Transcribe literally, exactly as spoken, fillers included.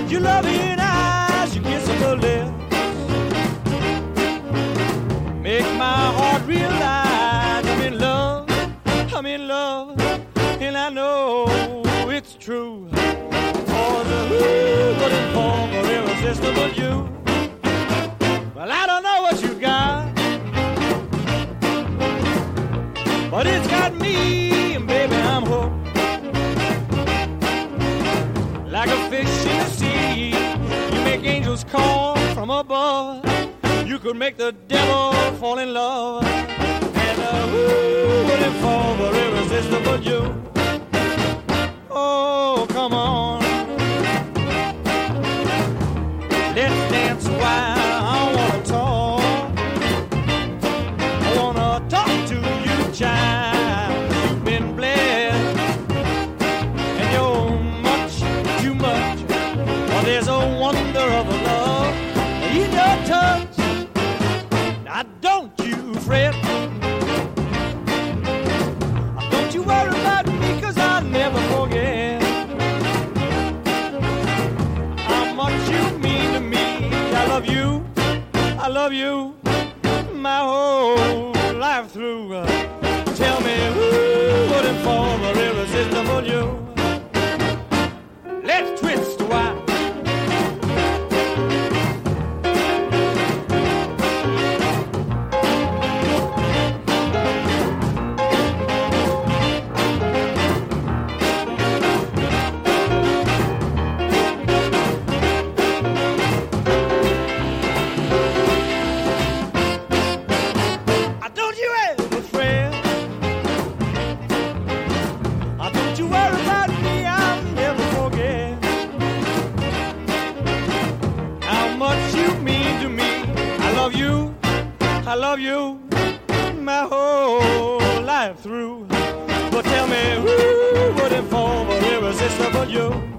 your loving eyes, your kissable lips make my heart realize I'm in love, I'm in love, and I know it's true. For the who wouldn't fall for irresistible you. Well, I don't know what you got, but it's got me, and baby, I'm hooked. Like a fish in the sea, you make angels call from above. You could make the devil fall in love, and uh, who wouldn't fall for irresistible you? Oh, come on, let's dance while I wanna talk. I wanna talk to you, child. You've been blessed, and you're much too much. Oh, there's a wonder of a love in your touch. Now don't you fret, don't you worry about me, 'cause I'll never forget how much you mean to me. I love you, I love you, my whole life through. Tell me who wouldn't fall for irresistible you? Let's twist a while. I love you my whole life through. But tell me who wouldn't fall for irresistible you?